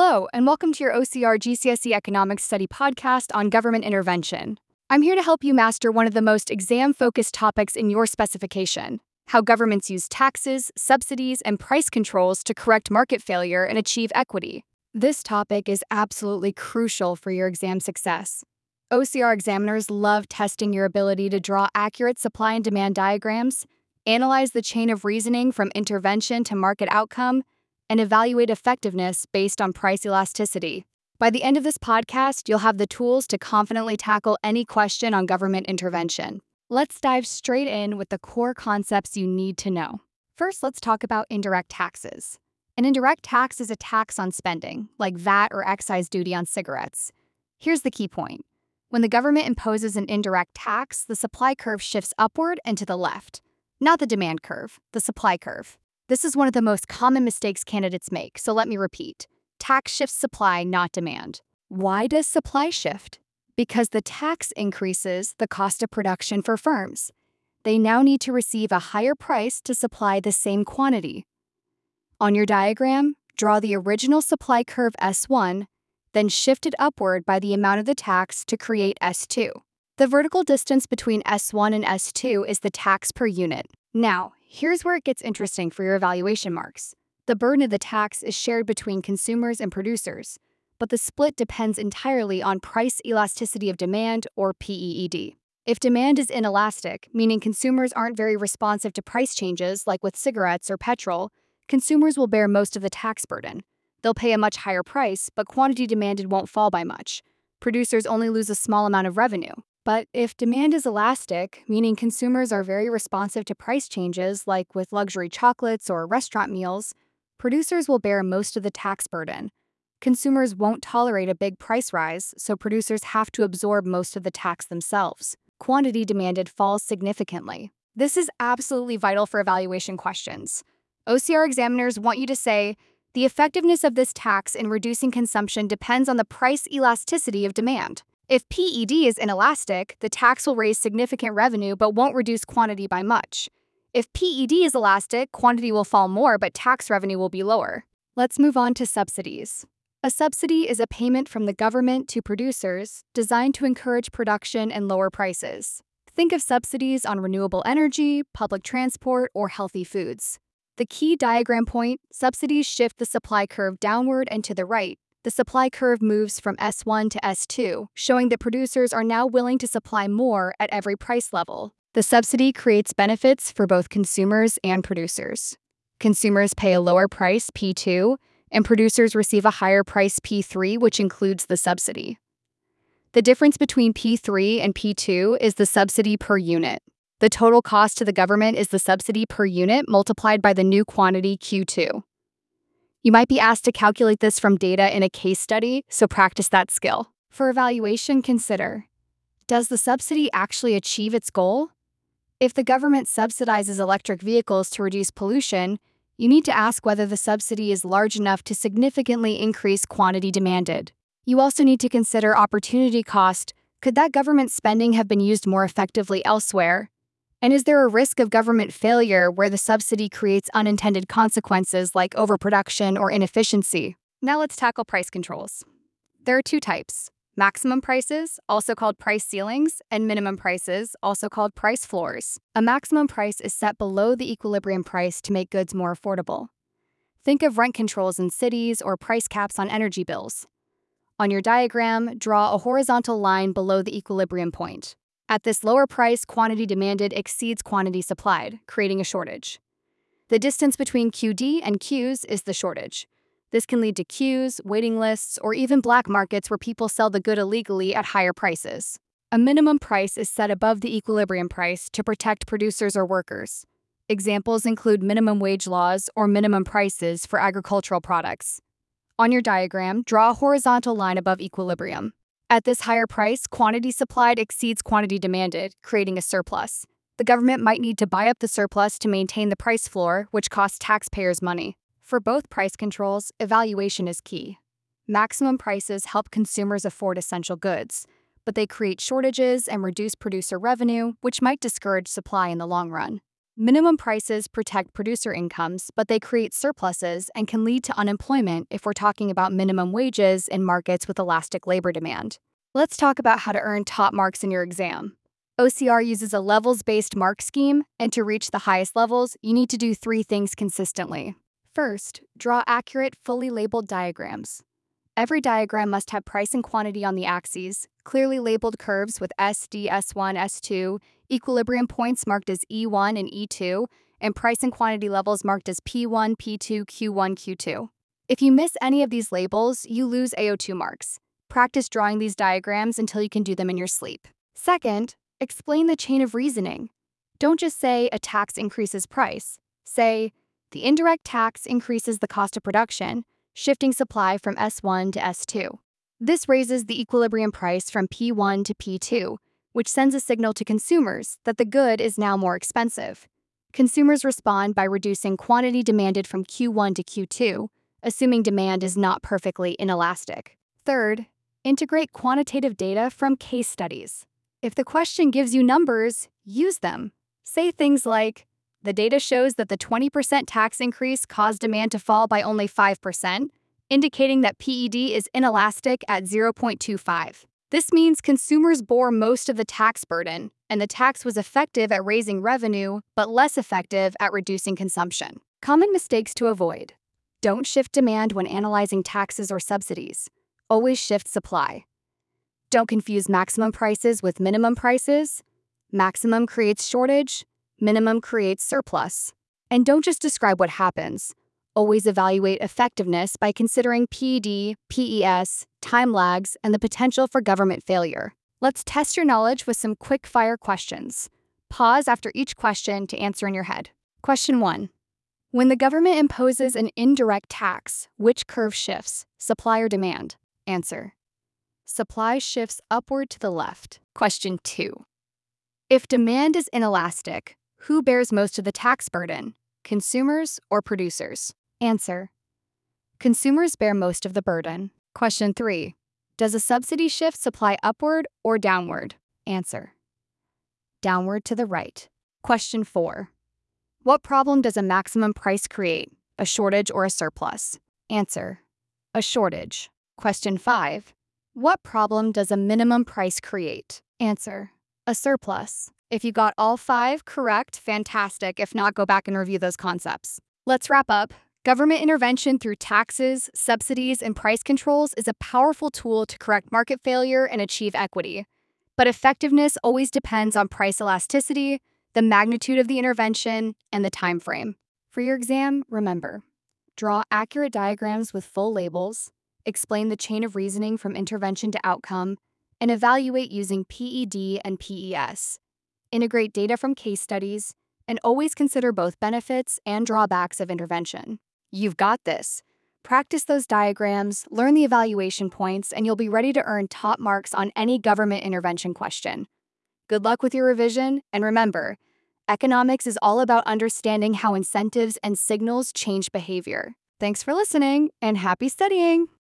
Hello, and welcome to your OCR GCSE Economics Study podcast on government intervention. I'm here to help you master one of the most exam-focused topics in your specification: how governments use taxes, subsidies, and price controls to correct market failure and achieve equity. This topic is absolutely crucial for your exam success. OCR examiners love testing your ability to draw accurate supply and demand diagrams, analyze the chain of reasoning from intervention to market outcome, and evaluate effectiveness based on price elasticity. By the end of this podcast, you'll have the tools to confidently tackle any question on government intervention. Let's dive straight in with the core concepts you need to know. First, let's talk about indirect taxes. An indirect tax is a tax on spending, like VAT or excise duty on cigarettes. Here's the key point. When the government imposes an indirect tax, the supply curve shifts upward and to the left. Not the demand curve, the supply curve. This is one of the most common mistakes candidates make, so let me repeat. Tax shifts supply, not demand. Why does supply shift? Because the tax increases the cost of production for firms. They now need to receive a higher price to supply the same quantity. On your diagram, draw the original supply curve S1, then shift it upward by the amount of the tax to create S2. The vertical distance between S1 and S2 is the tax per unit. Now, here's where it gets interesting for your evaluation marks. The burden of the tax is shared between consumers and producers, but the split depends entirely on price elasticity of demand, or PEED. If demand is inelastic, meaning consumers aren't very responsive to price changes like with cigarettes or petrol, consumers will bear most of the tax burden. They'll pay a much higher price, but quantity demanded won't fall by much. Producers only lose a small amount of revenue. But if demand is elastic, meaning consumers are very responsive to price changes like with luxury chocolates or restaurant meals, producers will bear most of the tax burden. Consumers won't tolerate a big price rise, so producers have to absorb most of the tax themselves. Quantity demanded falls significantly. This is absolutely vital for evaluation questions. OCR examiners want you to say, the effectiveness of this tax in reducing consumption depends on the price elasticity of demand. If PED is inelastic, the tax will raise significant revenue but won't reduce quantity by much. If PED is elastic, quantity will fall more but tax revenue will be lower. Let's move on to subsidies. A subsidy is a payment from the government to producers designed to encourage production and lower prices. Think of subsidies on renewable energy, public transport, or healthy foods. The key diagram point: subsidies shift the supply curve downward and to the right. The supply curve moves from S1 to S2, showing that producers are now willing to supply more at every price level. The subsidy creates benefits for both consumers and producers. Consumers pay a lower price, P2, and producers receive a higher price, P3, which includes the subsidy. The difference between P3 and P2 is the subsidy per unit. The total cost to the government is the subsidy per unit multiplied by the new quantity, Q2. You might be asked to calculate this from data in a case study, so practice that skill. For evaluation, consider: does the subsidy actually achieve its goal? If the government subsidizes electric vehicles to reduce pollution, you need to ask whether the subsidy is large enough to significantly increase quantity demanded. You also need to consider opportunity cost. Could that government spending have been used more effectively elsewhere? And is there a risk of government failure where the subsidy creates unintended consequences like overproduction or inefficiency? Now let's tackle price controls. There are two types: maximum prices, also called price ceilings, and minimum prices, also called price floors. A maximum price is set below the equilibrium price to make goods more affordable. Think of rent controls in cities or price caps on energy bills. On your diagram, draw a horizontal line below the equilibrium point. At this lower price, quantity demanded exceeds quantity supplied, creating a shortage. The distance between QD and Qs is the shortage. This can lead to queues, waiting lists, or even black markets where people sell the good illegally at higher prices. A minimum price is set above the equilibrium price to protect producers or workers. Examples include minimum wage laws or minimum prices for agricultural products. On your diagram, draw a horizontal line above equilibrium. At this higher price, quantity supplied exceeds quantity demanded, creating a surplus. The government might need to buy up the surplus to maintain the price floor, which costs taxpayers money. For both price controls, evaluation is key. Maximum prices help consumers afford essential goods, but they create shortages and reduce producer revenue, which might discourage supply in the long run. Minimum prices protect producer incomes, but they create surpluses and can lead to unemployment if we're talking about minimum wages in markets with elastic labor demand. Let's talk about how to earn top marks in your exam. OCR uses a levels-based mark scheme, and to reach the highest levels, you need to do 3 things consistently. First, draw accurate, fully labeled diagrams. Every diagram must have price and quantity on the axes, clearly labeled curves with SD, S1, S2, equilibrium points marked as E1 and E2, and price and quantity levels marked as P1, P2, Q1, Q2. If you miss any of these labels, you lose AO2 marks. Practice drawing these diagrams until you can do them in your sleep. Second, explain the chain of reasoning. Don't just say a tax increases price. Say, the indirect tax increases the cost of production, shifting supply from S1 to S2. This raises the equilibrium price from P1 to P2, which sends a signal to consumers that the good is now more expensive. Consumers respond by reducing quantity demanded from Q1 to Q2, assuming demand is not perfectly inelastic. Third, integrate quantitative data from case studies. If the question gives you numbers, use them. Say things like, the data shows that the 20% tax increase caused demand to fall by only 5%, indicating that PED is inelastic at 0.25. This means consumers bore most of the tax burden, and the tax was effective at raising revenue, but less effective at reducing consumption. Common mistakes to avoid. Don't shift demand when analyzing taxes or subsidies. Always shift supply. Don't confuse maximum prices with minimum prices. Maximum creates shortage, minimum creates surplus. And don't just describe what happens. Always evaluate effectiveness by considering PED, PES, time lags, and the potential for government failure. Let's test your knowledge with some quick-fire questions. Pause after each question to answer in your head. Question 1. When the government imposes an indirect tax, which curve shifts, supply or demand? Answer. Supply shifts upward to the left. Question 2. If demand is inelastic, who bears most of the tax burden, consumers or producers? Answer. Consumers bear most of the burden. Question 3. Does a subsidy shift supply upward or downward? Answer. Downward to the right. Question 4. What problem does a maximum price create, a shortage or a surplus? Answer. A shortage. Question 5. What problem does a minimum price create? Answer. A surplus. If you got all 5 correct, fantastic. If not, go back and review those concepts. Let's wrap up. Government intervention through taxes, subsidies, and price controls is a powerful tool to correct market failure and achieve equity. But effectiveness always depends on price elasticity, the magnitude of the intervention, and the time frame. For your exam, remember, draw accurate diagrams with full labels, explain the chain of reasoning from intervention to outcome, and evaluate using PED and PES. Integrate data from case studies, and always consider both benefits and drawbacks of intervention. You've got this. Practice those diagrams, learn the evaluation points, and you'll be ready to earn top marks on any government intervention question. Good luck with your revision, and remember, economics is all about understanding how incentives and signals change behavior. Thanks for listening, and happy studying!